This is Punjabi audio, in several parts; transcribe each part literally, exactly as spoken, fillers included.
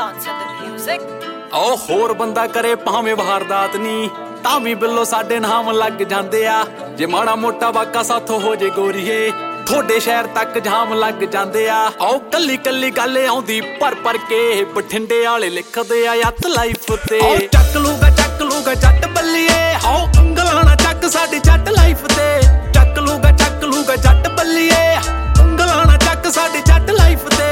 ਉਹ ਹੋਰ ਬੰਦਾ ਕਰੇ ਭਾਵੇਂ ਵਾਰਦਾਤ ਨੀ ਤਾਂ ਵੀ ਬਿੱਲੋ ਸਾਡੇ ਨਾਮ ਲੱਗ ਜਾਂਦੇ ਆ। ਜੇ ਮਾੜਾ ਮੋਟਾ ਵਾਕਾ ਸਾਥੋਂ ਹੋ ਜੇ ਗੋਰੀਏ ਥੋੜੇ ਸ਼ਹਿਰ ਤੱਕ ਜਾਮ ਲੱਗ ਜਾਂਦੇ ਆ। ਆਓ ਕੱਲੀ ਕੱਲੀ ਗੱਲ ਆਉਂਦੀ ਭਰ ਭਰ ਕੇ ਬਠਿੰਡੇ ਵਾਲੇ ਲਿਖਦੇ ਆ ਯੱਤ ਲਾਈਫ ਤੇ। ਚੱਕ ਲੂਗਾ ਚੱਕ ਲੂਗਾ ਜੱਟ ਬੱਲੀਏ ਹਾਓ ਉਂਗਲਾਂ ਨਾ ਚੱਕ ਸਾਡੀ ਜੱਟ ਲਾਈਫ ਤੇ। ਚੱਕ ਲੂਗਾ ਚੱਕ ਲੂਗਾ ਜੱਟ ਬੱਲੀਏ ਉਂਗਲਾਂ ਨਾ ਚੱਕ ਸਾਡੀ ਜੱਟ ਲਾਈਫ ਤੇ।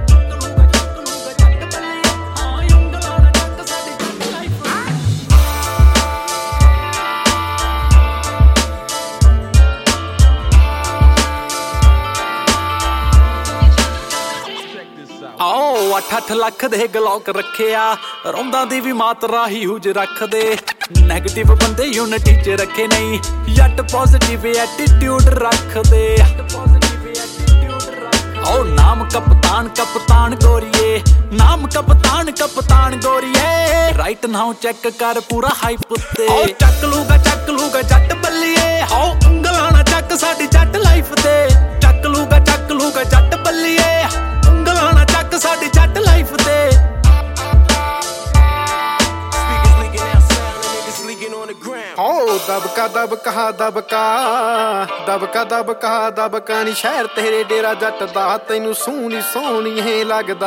ਆਓ ਅੱਠ ਅੱਠ ਲੱਖ ਦੇ ਗਲੌਕ ਰੱਖਿਆ ਰੌਂਦਾਂ ਦੀ ਵੀ ਮਾਤਰਾ ਹਿਊਜ ਰੱਖਦੇ। ਨੈਗੇਟਿਵ ਬੰਦੇ ਯੂਨਿਟੀ ਚ ਰੱਖੇ ਨਹੀਂ ਜੱਟ ਪੋਜ਼ਿਟਿਵ ਐਟੀਟਿਊਡ ਰੱਖਦੇ। ਆਓ ਨਾਮ ਕਪਤਾਨ ਕਪਤਾਨ ਗੋਰੀਏ ਨਾਮ ਕਪਤਾਨ ਕਪਤਾਨ ਗੋਰੀਏ ਰਾਈਟ ਨਾਓ ਚੈੱਕ ਕਰ ਪੂਰਾ ਹਾਈਪ ਤੇ। ਚੱਕ ਲੂਗਾ ਚੱਕ ਲੂਗਾ ਜੱਟ ਬੱਲੀਏ ਹਾਓ ਉਂਗਲਾਂ ਨਾ ਚੱਕ ਸਾਡੀ ਜੱਟ ਲਾਈਫ ਤੇ। ਚੱਕ ਲੂਗਾ ਚੱਕ ਲੂਗਾ ਜੱਟ ਬੱਲੀਏ ਉਂਗਲਾਂ ਨਾ ਚੱਕ ਸਾਡੀ ਜੱਟ ਲਾਈਫ ਤੇ। ਓ ਦਬਕਾ ਦਬਕਾ ਦਬਕਾ ਦਬਕਾ ਦਬਕਾ ਦਬਕਾ ਨੀ ਸ਼ਹਿਰ ਤੇਰੇ ਡੇਰਾ ਜੱਟ ਦਾ ਤੈਨੂੰ ਸੋਹਣੀ ਸੋਹਣੀ ਹੀ ਲੱਗਦਾ।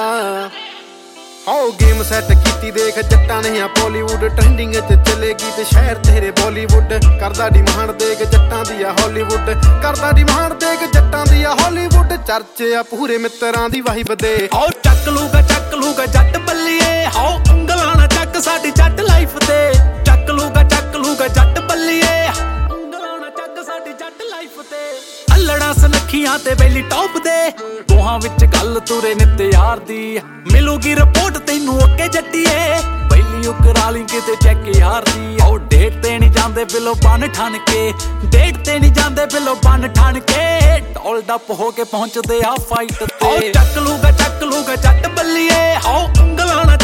ਹੋ ਗੇਮ ਸੈੱਟ ਕੀਤੀ ਦੇਖ ਜੱਟਾਂ ਨੇ ਆ ਬਾਲੀਵੁੱਡ ਟ੍ਰੈਂਡਿੰਗ ਚ ਚੱਲੇਗੀ ਤੇ ਸ਼ਹਿਰ ਤੇਰੇ ਬਾਲੀਵੁੱਡ ਕਰਦਾ ਡਿਮਾਂਡ ਦੇਖ ਜੱਟਾਂ ਦੀ ਆ ਹਾਲੀਵੁੱਡ ਕਰਦਾ ਡਿਮਾਂਡ ਦੇਖ ਜੱਟਾਂ ਦੀ ਆ ਹਾਲੀਵੁੱਡ ਚਰਚੇ ਆ ਪੂਰੇ ਮਿੱਤਰਾਂ ਦੀ ਵਾਹਿਬ ਦੇ। ਆਓ ਚੱਕ ਲੂਗਾ ਚੱਕ ਲੂਗਾ ਜੱਟ ਬੱਲੀਏ ਹਾਓ ਉਂਗਲਾਂ ਨਾ ਚੱਕ ਸਾਡੀ ਜੱਟ ਲਾਈਫ ਤੇ। ਚੱਕ ਲੂਗਾ ਚੱਕ ਲੂਗਾ ਜੱਟ ਬੱਲੀਏ ਉਂਗਲਾਂ ਨਾ ਚੱਕ ਸਾਡੀ ਜੱਟ ਲਾਈਫ ਤੇ। ਅਲੜਾ ਸਨਖੀਆਂ ਤੇ ਬੈਲੀ ਟੌਪ ਦੇ ਦੋਹਾਂ ਵਿੱਚ ਗੱਲ ਤੁਰੇ ਨਿੱਤ ਯਾਰ ਦੀ ਮਿਲੂਗੀ ਰਿਪੋਰਟ ਤੈਨੂੰ ਓਕੇ ਜੱਟੀਏ ਬੈਲੀ ਉਕਰਾ ਲਈ ਕਿਤੇ ਚੈੱਕ ਯਾਰ ਦੀ। ਆਓ ਡੇਟ ਤੇ ਨਹੀਂ ਜਾਂਦੇ ਬਿਲੋ ਬੰਨ ਠਣ ਕੇ ਡੇਟ ਤੇ ਨਹੀਂ ਜਾਂਦੇ ਬਿਲੋ ਬੰਨ ਠਣ ਕੇ ਢੋਲ ਡੱਪ ਹੋ ਕੇ ਪਹੁੰਚਦੇ ਆ ਫਾਈਟ ਤੇ। ਚੱਕ ਲੂਗਾ ਚੱਕ ਲੂਗਾ ਜੱਟ ਬੱਲੀਏ ਹਾਓ ਉਂਗਲਾਂ ਨਾ